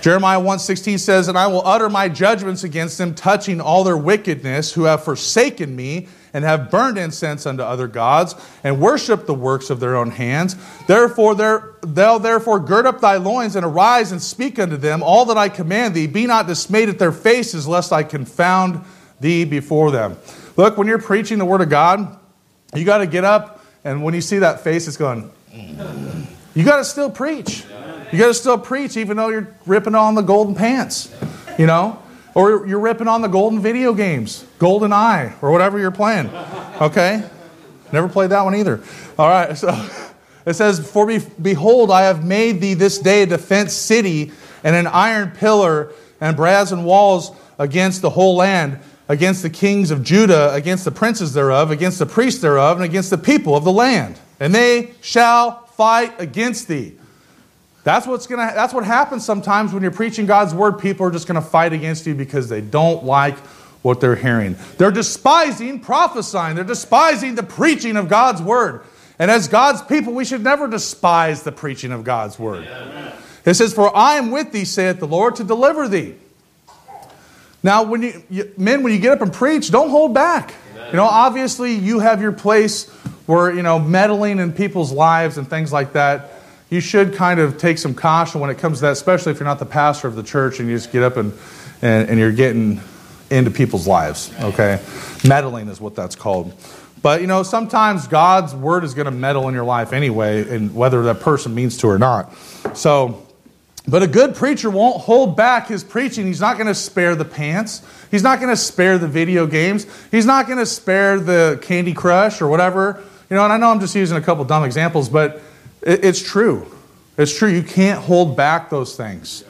Jeremiah 1:16 says, "And I will utter my judgments against them, touching all their wickedness, who have forsaken me, and have burned incense unto other gods, and worshipped the works of their own hands. Therefore thou therefore gird up thy loins, and arise and speak unto them all that I command thee. Be not dismayed at their faces, lest I confound thee before them." Look, when you're preaching the Word of God, you got to get up, and when you see that face, it's going, you got to still preach. You got to still preach, even though you're ripping on the golden pants, you know? Or you're ripping on the golden video games, Golden Eye, or whatever you're playing. Okay? Never played that one either. All right, so it says, "For behold, I have made thee this day a defense city, and an iron pillar, and brazen walls against the whole land, against the kings of Judah, against the princes thereof, against the priests thereof, and against the people of the land. And they shall fight against thee." That's what happens sometimes when you're preaching God's word. People are just going to fight against you because they don't like what they're hearing. They're despising prophesying. They're despising the preaching of God's word. And as God's people, we should never despise the preaching of God's word. It says, "For I am with thee, saith the Lord, to deliver thee." Now, when you get up and preach, don't hold back. You know, obviously you have your place where, meddling in people's lives and things like that. You should kind of take some caution when it comes to that, especially if you're not the pastor of the church and you just get up and you're getting into people's lives, okay? Meddling is what that's called. But, sometimes God's word is going to meddle in your life anyway, and whether that person means to or not. But a good preacher won't hold back his preaching. He's not going to spare the pants. He's not going to spare the video games. He's not going to spare the Candy Crush or whatever. And I know I'm just using a couple dumb examples, but it's true. It's true. You can't hold back those things.